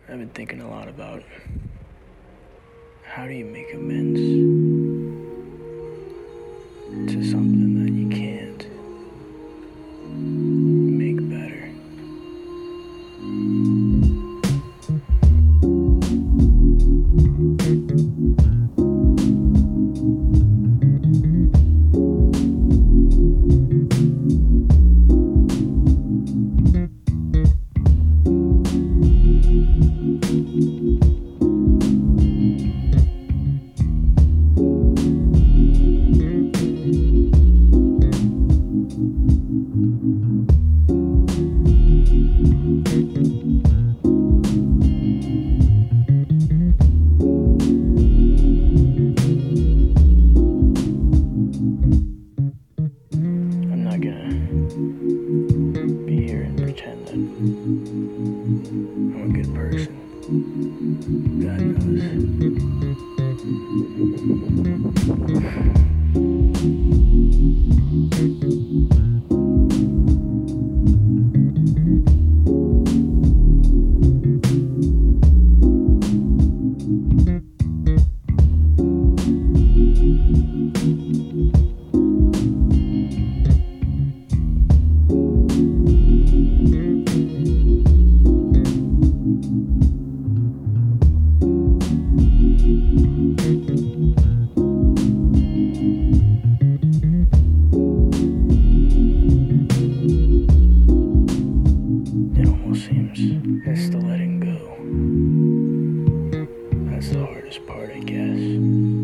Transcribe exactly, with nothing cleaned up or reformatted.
I've been thinking a lot about how do you make amends to something that you can't make better. I'm not gonna be here and pretend that I'm a good person. God It almost seems it's the letting go. That's the hardest part, I guess.